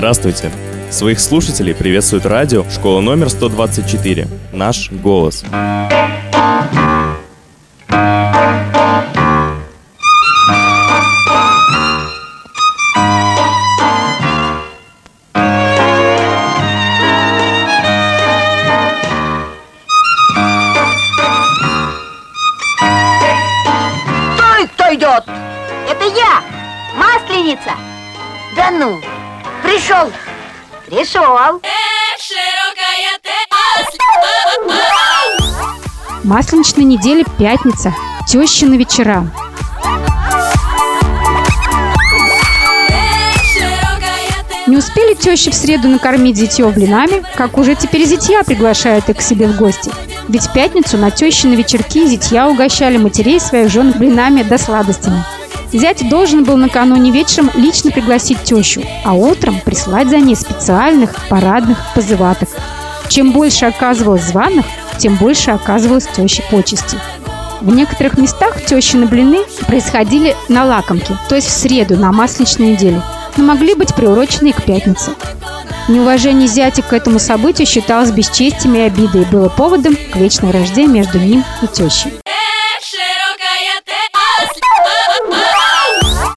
Здравствуйте! Своих слушателей приветствует радио «Школа номер 124». Наш голос. Кто идет? Это я, Масленица. Да ну, пришел. Масленичная неделя, пятница, тещины вечера. Не успели тещи в среду накормить зятьё блинами, как уже теперь зятья приглашают их к себе в гости. Ведь в пятницу на тещины вечерки зятья угощали матерей своих жен блинами да сладостями. Зять должен был накануне вечером лично пригласить тещу, а утром прислать за ней специальных парадных позываток. Чем больше оказывалось званых, тем больше оказывалось теще почести. В некоторых местах тещины блины происходили на лакомке, то есть в среду на Масленичной неделе, но могли быть приурочены и к пятнице. Неуважение зятя к этому событию считалось бесчестием и обидой и было поводом к вечной вражде между ним и тещей.